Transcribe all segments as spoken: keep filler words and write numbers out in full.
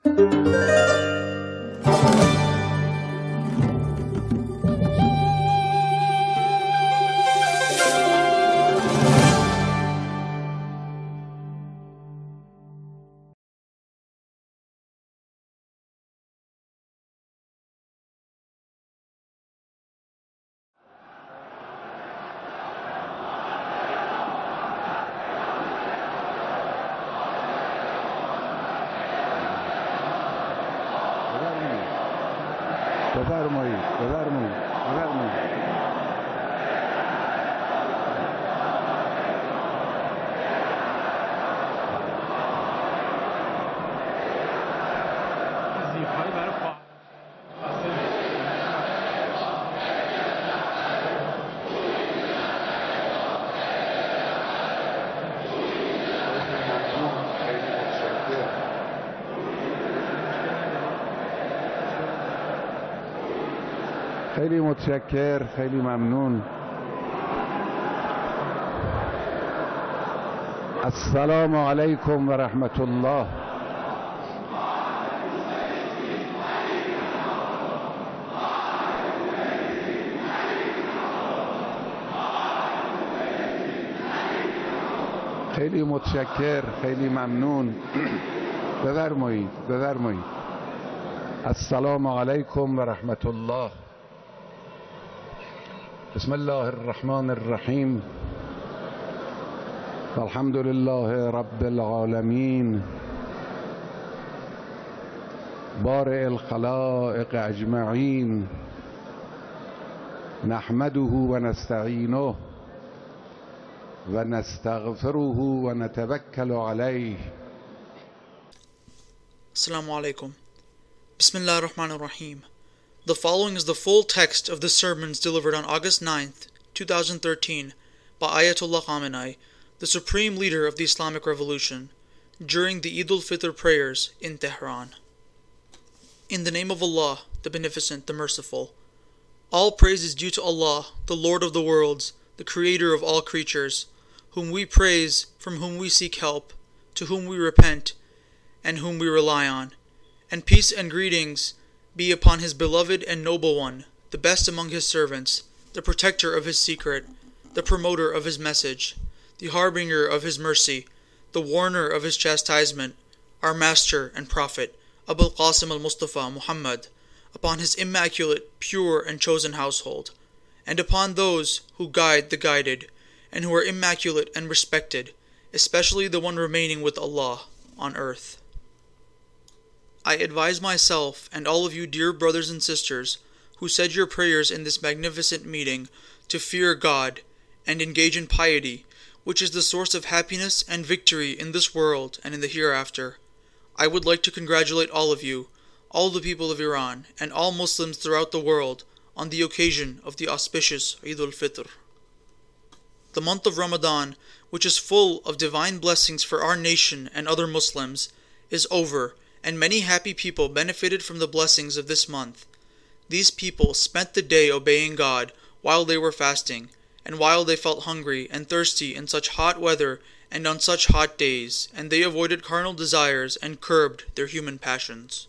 بفرمایید بفرمایید بفرمایید. خیلی متشکر، خیلی ممنون. السلام علیکم و رحمت الله. خیلی متشکر، خیلی ممنون. بفرمایید بفرمایید. السلام علیکم و رحمت الله. بسم الله الرحمن الرحیم. والحمد لله رب العالمین بارئ الخلائق اجمعین نحمده و نستعینه و نستغفره و نتوکل علیه. Assalamu alaikum. Bismillah ar-Rahman ar-Rahim. The following is the full text of the sermons delivered on August ninth, two thousand thirteen by Ayatollah Khamenei, the supreme leader of the Islamic Revolution, during the Eid al-Fitr prayers in Tehran. In the name of Allah, the Beneficent, the Merciful. All praise is due to Allah, the Lord of the worlds, the Creator of all creatures, whom we praise, from whom we seek help, to whom we repent, and whom we rely on. And peace and greetings be upon His beloved and noble one, the best among His servants, the protector of His secret, the promoter of His message, the harbinger of His mercy, the warner of His chastisement, our Master and Prophet, Abul Qasim al-Mustafa Muhammad, upon His immaculate, pure, and chosen household, and upon those who guide the guided, and who are immaculate and respected, especially the one remaining with Allah on earth. I advise myself and all of you dear brothers and sisters who said your prayers in this magnificent meeting to fear God and engage in piety, which is the source of happiness and victory in this world and in the hereafter. I would like to congratulate all of you, all the people of Iran, and all Muslims throughout the world on the occasion of the auspicious Eid al-Fitr. The month of Ramadan, which is full of divine blessings for our nation and other Muslims, is over, and many happy people benefited from the blessings of this month. These people spent the day obeying God while they were fasting, and while they felt hungry and thirsty in such hot weather and on such hot days, and they avoided carnal desires and curbed their human passions.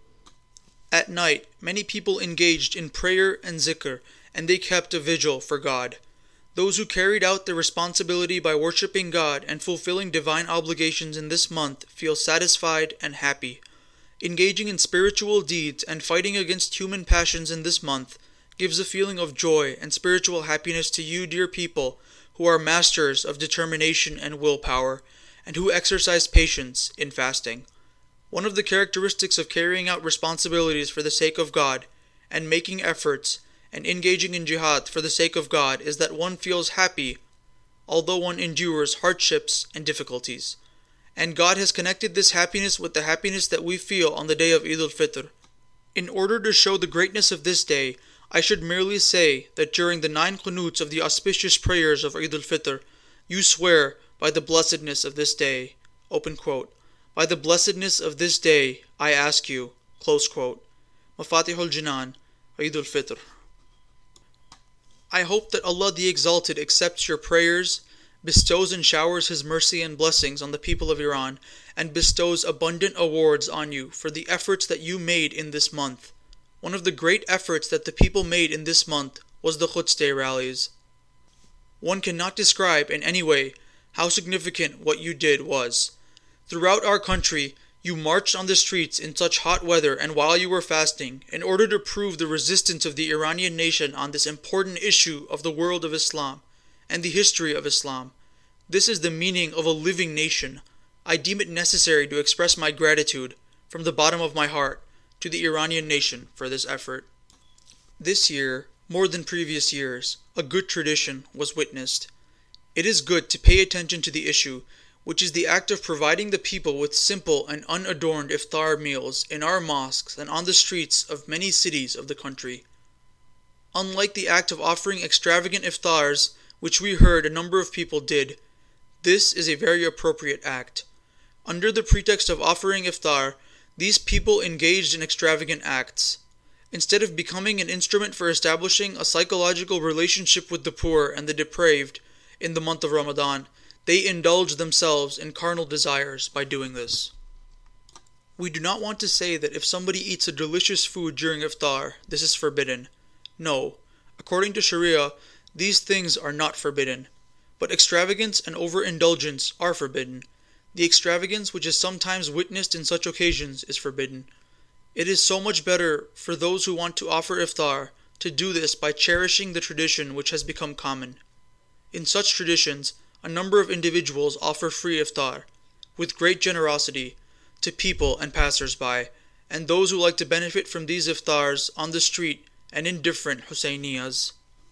At night, many people engaged in prayer and zikr, and they kept a vigil for God. Those who carried out their responsibility by worshipping God and fulfilling divine obligations in this month feel satisfied and happy. Engaging in spiritual deeds and fighting against human passions in this month gives a feeling of joy and spiritual happiness to you, dear people, who are masters of determination and willpower, and who exercise patience in fasting. One of the characteristics of carrying out responsibilities for the sake of God, and making efforts, and engaging in jihad for the sake of God is that one feels happy, although one endures hardships and difficulties. And God has connected this happiness with the happiness that we feel on the day of Eid al-Fitr. In order to show the greatness of this day, I should merely say that during the nine qunuts of the auspicious prayers of Eid al-Fitr, you swear by the blessedness of this day, open quote, by the blessedness of this day, I ask you, close quote. Mafatihul Jinan, Eid al-Fitr. I hope that Allah the Exalted accepts your prayers, bestows and showers His mercy and blessings on the people of Iran, and bestows abundant awards on you for the efforts that you made in this month. One of the great efforts that the people made in this month was the Quds Day rallies. One cannot describe in any way how significant what you did was. Throughout our country, you marched on the streets in such hot weather and while you were fasting, in order to prove the resistance of the Iranian nation on this important issue of the world of Islam and the history of Islam. This is the meaning of a living nation. I deem it necessary to express my gratitude from the bottom of my heart to the Iranian nation for this effort. This year, more than previous years, a good tradition was witnessed. It is good to pay attention to the issue, which is the act of providing the people with simple and unadorned iftar meals in our mosques and on the streets of many cities of the country. Unlike the act of offering extravagant iftars, which we heard a number of people did, this is a very appropriate act. Under the pretext of offering iftar, these people engaged in extravagant acts. Instead of becoming an instrument for establishing a psychological relationship with the poor and the depraved in the month of Ramadan, they indulge themselves in carnal desires by doing this. We do not want to say that if somebody eats a delicious food during iftar, this is forbidden. No, according to Sharia, these things are not forbidden. But extravagance and overindulgence are forbidden. The extravagance which is sometimes witnessed in such occasions is forbidden. It is so much better for those who want to offer iftar to do this by cherishing the tradition which has become common. In such traditions, a number of individuals offer free iftar, with great generosity, to people and passers-by, and those who like to benefit from these iftars on the street and in different Husayniyas.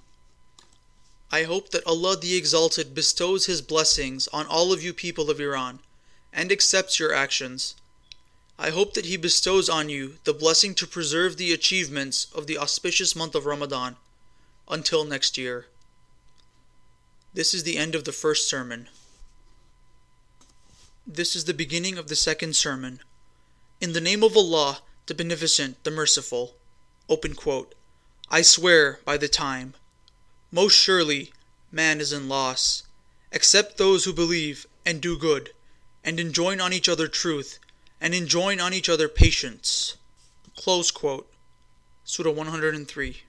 I hope that Allah the Exalted bestows His blessings on all of you people of Iran, and accepts your actions. I hope that He bestows on you the blessing to preserve the achievements of the auspicious month of Ramadan, until next year. This is the end of the first sermon. This is the beginning of the second sermon. In the name of Allah, the Beneficent, the Merciful. Open quote. I swear by the time. Most surely, man is in loss, except those who believe and do good, and enjoin on each other truth, and enjoin on each other patience. Close quote. Surah one hundred three.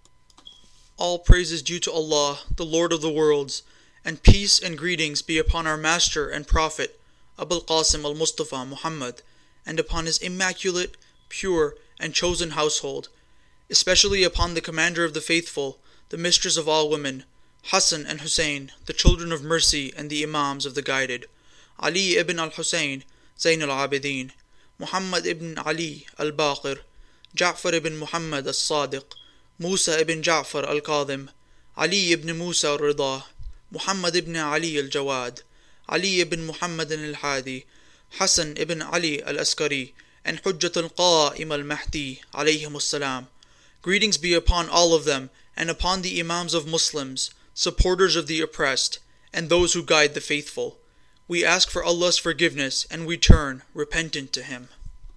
All praise is due to Allah, the Lord of the worlds, and peace and greetings be upon our Master and Prophet, Abul Qasim al-Mustafa Muhammad, and upon his immaculate, pure, and chosen household, especially upon the Commander of the Faithful, the Mistress of all women, Hassan and Hussein, the children of mercy and the Imams of the guided, Ali ibn al-Hussein, Zayn al-Abidin, Muhammad ibn Ali al-Baqir, Ja'far ibn Muhammad al-Sadiq, Musa ibn Ja'far al-Kadhim, Ali ibn Musa al-Rida, Muhammad ibn Ali al-Jawad, Ali ibn Muhammad al-Hadi, Hassan ibn Ali al-Askari, and Hujjat al-Qa'im al-Mahdi, alayhim salam. Greetings be upon all of them, and upon the Imams of Muslims, supporters of the oppressed, and those who guide the faithful. We ask for Allah's forgiveness, and we turn, repentant to Him.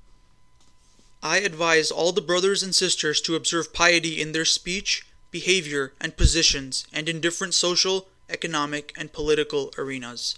I advise all the brothers and sisters to observe piety in their speech, behavior, and positions, and in different social, economic, and political arenas.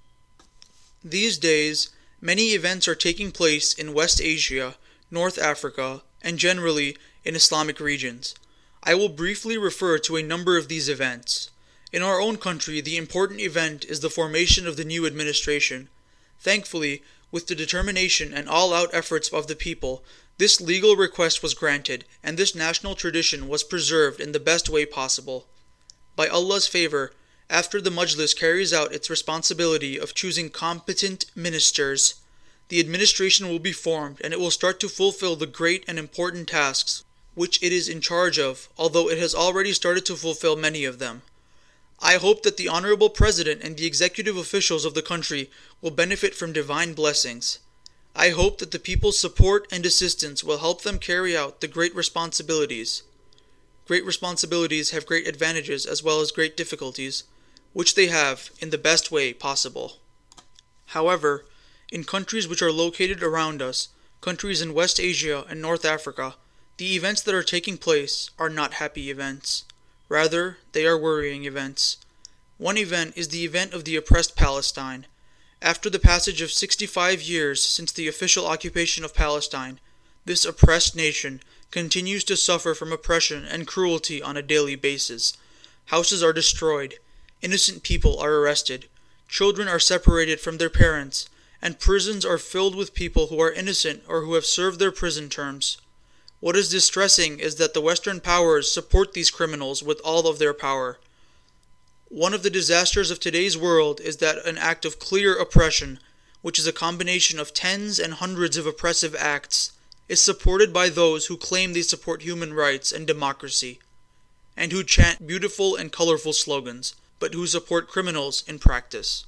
These days, many events are taking place in West Asia, North Africa, and generally in Islamic regions. I will briefly refer to a number of these events. In our own country, the important event is the formation of the new administration. Thankfully, with the determination and all-out efforts of the people, this legal request was granted, and this national tradition was preserved in the best way possible. By Allah's favor, after the Majlis carries out its responsibility of choosing competent ministers, the administration will be formed and it will start to fulfill the great and important tasks which it is in charge of, although it has already started to fulfill many of them. I hope that the Honorable President and the executive officials of the country will benefit from divine blessings. I hope that the people's support and assistance will help them carry out the great responsibilities. Great responsibilities have great advantages as well as great difficulties, which they have in the best way possible. However, in countries which are located around us, countries in West Asia and North Africa, the events that are taking place are not happy events. Rather, they are worrying events. One event is the event of the oppressed Palestine. After the passage of sixty-five years since the official occupation of Palestine, this oppressed nation continues to suffer from oppression and cruelty on a daily basis. Houses are destroyed, innocent people are arrested, children are separated from their parents, and prisons are filled with people who are innocent or who have served their prison terms. What is distressing is that the Western powers support these criminals with all of their power. One of the disasters of today's world is that an act of clear oppression, which is a combination of tens and hundreds of oppressive acts, is supported by those who claim they support human rights and democracy, and who chant beautiful and colorful slogans, but who support criminals in practice.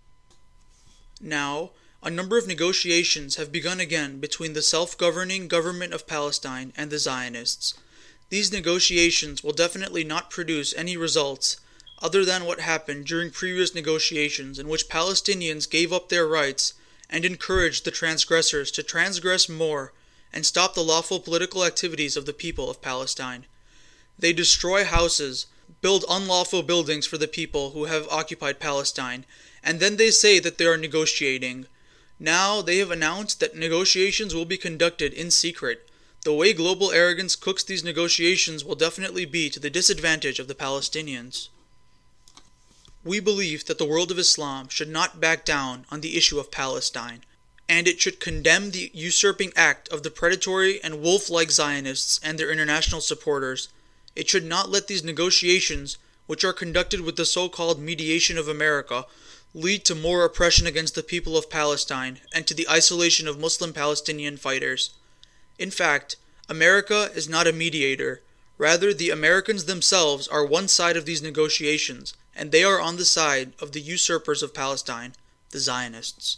Now, a number of negotiations have begun again between the self-governing government of Palestine and the Zionists. These negotiations will definitely not produce any results other than what happened during previous negotiations in which Palestinians gave up their rights and encouraged the transgressors to transgress more and stop the lawful political activities of the people of Palestine. They destroy houses, build unlawful buildings for the people who have occupied Palestine, and then they say that they are negotiating. Now they have announced that negotiations will be conducted in secret. The way global arrogance cooks these negotiations will definitely be to the disadvantage of the Palestinians. We believe that the world of Islam should not back down on the issue of Palestine, and it should condemn the usurping act of the predatory and wolf-like Zionists and their international supporters. It should not let these negotiations, which are conducted with the so-called mediation of America, lead to more oppression against the people of Palestine and to the isolation of Muslim Palestinian fighters. In fact, America is not a mediator. Rather, the Americans themselves are one side of these negotiations, and they are on the side of the usurpers of Palestine, the Zionists.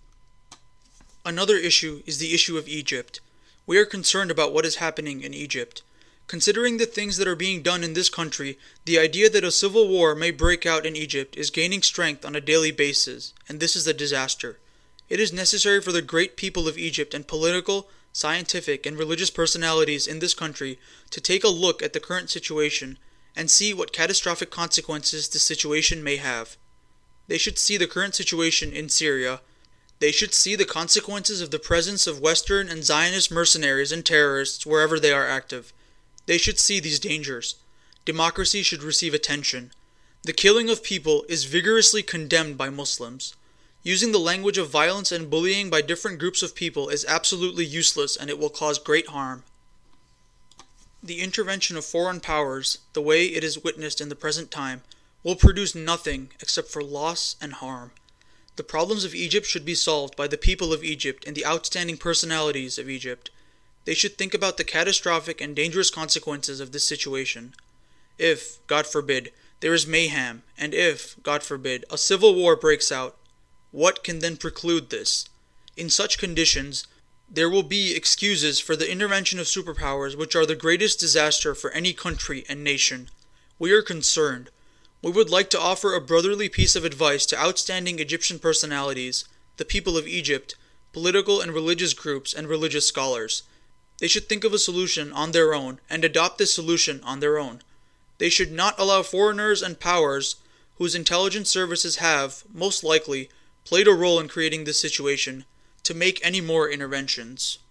Another issue is the issue of Egypt. We are concerned about what is happening in Egypt. Considering the things that are being done in this country, the idea that a civil war may break out in Egypt is gaining strength on a daily basis, and this is a disaster. It is necessary for the great people of Egypt and political, scientific, and religious personalities in this country to take a look at the current situation and see what catastrophic consequences the situation may have. They should see the current situation in Syria. They should see the consequences of the presence of Western and Zionist mercenaries and terrorists wherever they are active. They should see these dangers. Democracy should receive attention. The killing of people is vigorously condemned by Muslims. Using the language of violence and bullying by different groups of people is absolutely useless, and it will cause great harm. The intervention of foreign powers, the way it is witnessed in the present time, will produce nothing except for loss and harm. The problems of Egypt should be solved by the people of Egypt and the outstanding personalities of Egypt. They should think about the catastrophic and dangerous consequences of this situation. If, God forbid, there is mayhem, and if, God forbid, a civil war breaks out, what can then preclude this? In such conditions, there will be excuses for the intervention of superpowers, which are the greatest disaster for any country and nation. We are concerned. We would like to offer a brotherly piece of advice to outstanding Egyptian personalities, the people of Egypt, political and religious groups, and religious scholars. They should think of a solution on their own and adopt this solution on their own. They should not allow foreigners and powers, whose intelligence services have, most likely, played a role in creating this situation, to make any more interventions.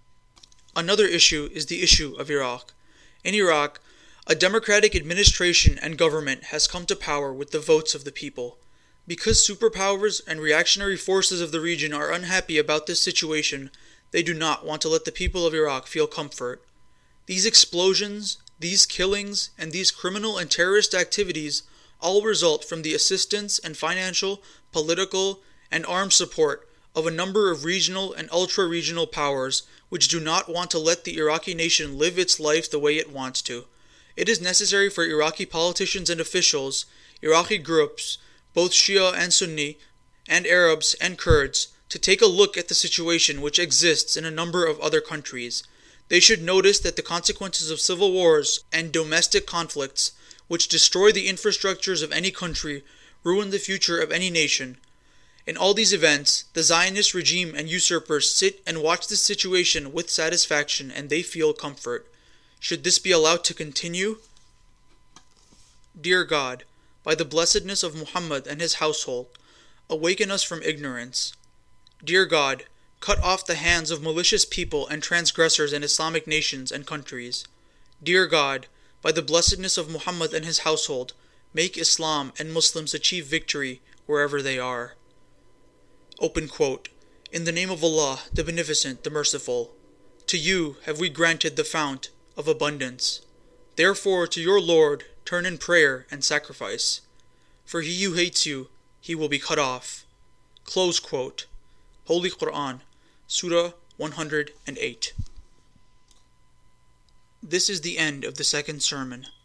Another issue is the issue of Iraq. In Iraq, a democratic administration and government has come to power with the votes of the people. Because superpowers and reactionary forces of the region are unhappy about this situation, they do not want to let the people of Iraq feel comfort. These explosions, these killings, and these criminal and terrorist activities all result from the assistance and financial, political, and armed support of a number of regional and ultra-regional powers which do not want to let the Iraqi nation live its life the way it wants to. It is necessary for Iraqi politicians and officials, Iraqi groups, both Shia and Sunni, and Arabs and Kurds, to take a look at the situation which exists in a number of other countries. They should notice that the consequences of civil wars and domestic conflicts, which destroy the infrastructures of any country, ruin the future of any nation. In all these events, the Zionist regime and usurpers sit and watch this situation with satisfaction, and they feel comfort. Should this be allowed to continue? Dear God, by the blessedness of Muhammad and his household, awaken us from ignorance. Dear God, cut off the hands of malicious people and transgressors in Islamic nations and countries. Dear God, by the blessedness of Muhammad and his household, make Islam and Muslims achieve victory wherever they are. Open quote. In the name of Allah, the Beneficent, the Merciful. To you have we granted the fount of abundance. Therefore to your Lord turn in prayer and sacrifice. For he who hates you, he will be cut off. Close quote. Holy Quran, Surah one hundred eight. This is the end of the second sermon.